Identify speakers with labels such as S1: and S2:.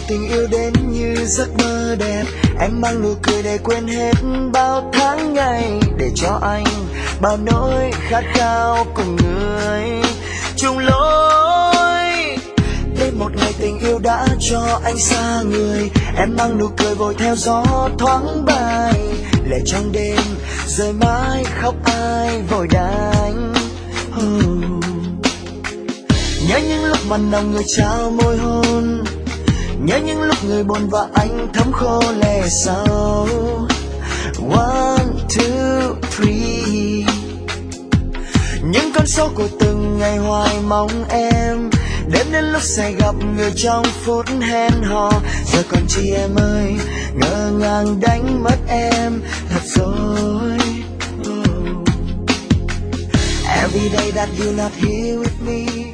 S1: tình yêu đến như giấc mơ đẹp. Em mang nụ cười để quên hết bao tháng ngày, để cho anh bao nỗi khát khao cùng người chung lối. Đến một ngày tình yêu đã cho anh xa người, em mang nụ cười vội theo gió thoáng bay, lệ trong đêm rơi mãi khóc ai vội đánh. Nhớ những lúc mặn nồng người trao môi hôn, nhớ những lúc người buồn và anh thấm khô lệ sâu. 1, 2, 3. Những con số của từng ngày hoài mong em, đêm đến lúc sẽ gặp người trong phút hẹn hò. Giờ còn chi em ơi, ngỡ ngàng đánh mất em thật rồi. Every day that you're not here with me,